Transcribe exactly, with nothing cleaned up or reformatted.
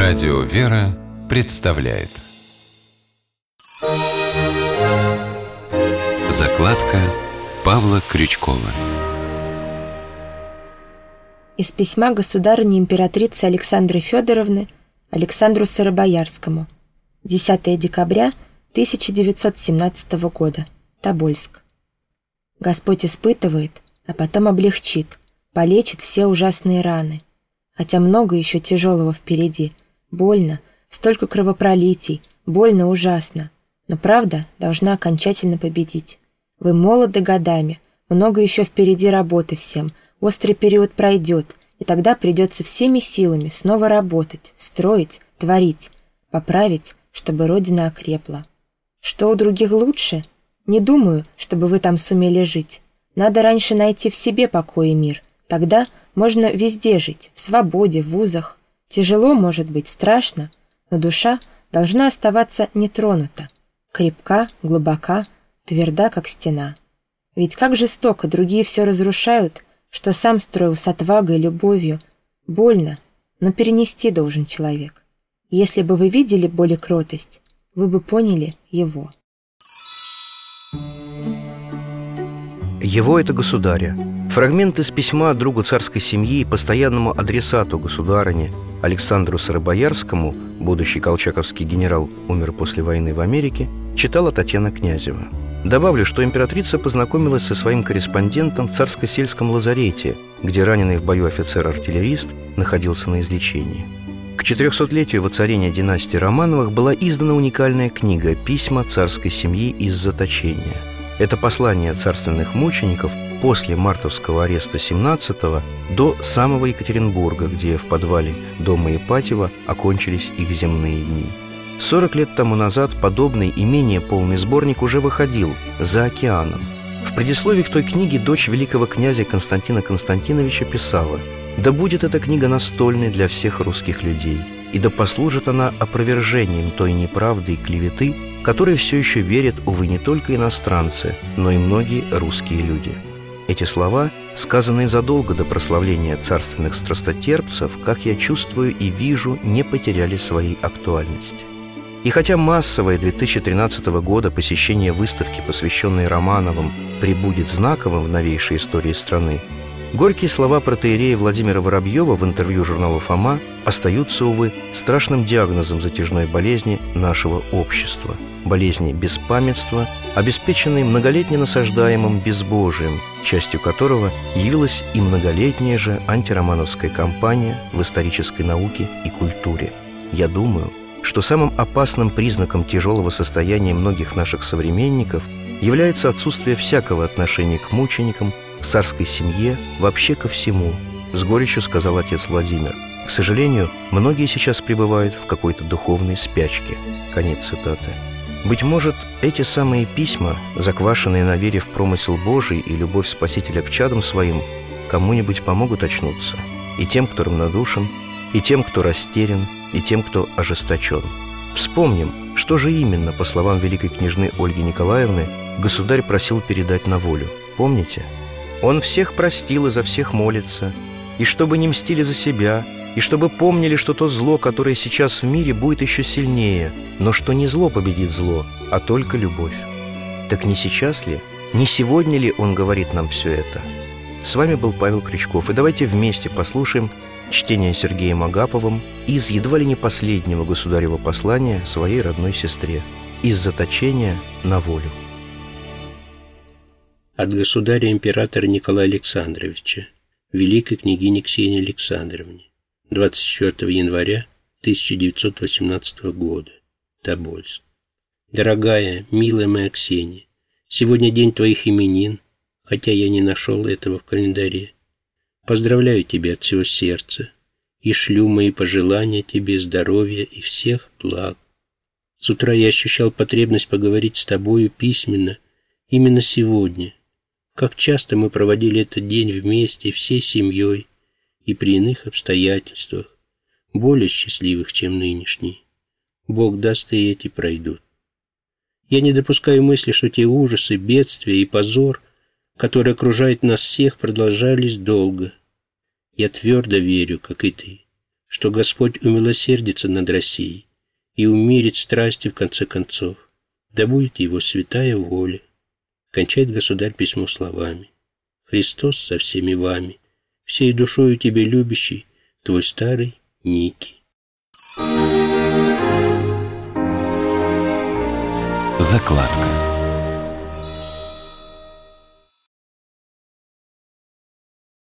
Радио «Вера» представляет закладка Павла Крючкова. Из письма государыни императрицы Александры Федоровны Александру Сыробоярскому. десятое декабря тысяча девятьсот семнадцатого года. Тобольск. Господь испытывает, а потом облегчит, полечит все ужасные раны. Хотя много еще тяжелого впереди. Больно, столько кровопролитий, больно ужасно. Но правда должна окончательно победить. Вы молоды годами, много еще впереди работы всем. Острый период пройдет, и тогда придется всеми силами снова работать, строить, творить, поправить, чтобы Родина окрепла. Что у других лучше? Не думаю, чтобы вы там сумели жить. Надо раньше найти в себе покой и мир. Тогда можно везде жить, в свободе, в вузах. Тяжело, может быть, страшно, но душа должна оставаться нетронута, крепка, глубока, тверда, как стена. Ведь как жестоко другие все разрушают, что сам строил с отвагой и любовью. Больно, но перенести должен человек. Если бы вы видели боль и кротость, вы бы поняли его. Его — это государя. Фрагмент из письма другу царской семьи и постоянному адресату государыне Александру Сыробоярскому, будущий колчаковский генерал, умер после войны в Америке, читала Татьяна Князева. Добавлю, что императрица познакомилась со своим корреспондентом в царско-сельском лазарете, где раненый в бою офицер-артиллерист находился на излечении. К четырехсотлетию воцарения династии Романовых была издана уникальная книга «Письма царской семьи из заточения». Это послание царственных мучеников после мартовского ареста семнадцатого до самого Екатеринбурга, где в подвале дома Ипатьева окончились их земные дни. Сорок лет тому назад подобный и менее полный сборник уже выходил «За океаном». В предисловии к той книге дочь великого князя Константина Константиновича писала: «Да будет эта книга настольной для всех русских людей, и да послужит она опровержением той неправды и клеветы, которой все еще верят, увы, не только иностранцы, но и многие русские люди». Эти слова, сказанные задолго до прославления царственных страстотерпцев, как я чувствую и вижу, не потеряли своей актуальности. И хотя массовое две тысячи тринадцатого года посещение выставки, посвященной Романовым, прибудет знаковым в новейшей истории страны, горькие слова протоиерея Владимира Воробьева в интервью журналу «Фома» остаются, увы, страшным диагнозом затяжной болезни нашего общества, болезни беспамятства, обеспеченной многолетне насаждаемым безбожием, частью которого явилась и многолетняя же антиромановская кампания в исторической науке и культуре. Я думаю, что самым опасным признаком тяжелого состояния многих наших современников является отсутствие всякого отношения к мученикам, к царской семье, вообще ко всему, с горечью сказал отец Владимир. К сожалению, многие сейчас пребывают в какой-то духовной спячке. Конец цитаты. Быть может, эти самые письма, заквашенные на вере в промысел Божий и любовь Спасителя к чадам своим, кому-нибудь помогут очнуться. И тем, кто равнодушен, и тем, кто растерян, и тем, кто ожесточен. Вспомним, что же именно, по словам великой княжны Ольги Николаевны, государь просил передать на волю. Помните? «Он всех простил и за всех молится, и чтобы не мстили за себя, и чтобы помнили, что то зло, которое сейчас в мире, будет еще сильнее, но что не зло победит зло, а только любовь». Так не сейчас ли, не сегодня ли он говорит нам все это? С вами был Павел Крючков, и давайте вместе послушаем чтение Сергеем Агаповым из едва ли не последнего государева послания своей родной сестре «Из заточения на волю». От государя-императора Николая Александровича великой княгине Ксении Александровне двадцать четвёртого января тысяча девятьсот восемнадцатого года. Тобольск. Дорогая, милая моя Ксения, сегодня день твоих именин, хотя я не нашел этого в календаре. Поздравляю тебя от всего сердца и шлю мои пожелания тебе здоровья и всех благ. С утра я ощущал потребность поговорить с тобою письменно именно сегодня. Как часто мы проводили этот день вместе, всей семьей, и при иных обстоятельствах, более счастливых, чем нынешний. Бог даст, и эти пройдут. Я не допускаю мысли, что те ужасы, бедствия и позор, которые окружают нас всех, продолжались долго. Я твердо верю, как и ты, что Господь умилосердится над Россией и умирит страсти в конце концов. Да будет Его святая воля. Кончает государь письмо словами: Христос со всеми вами, всей душою тебя любящий, твой старый Ники. Закладка.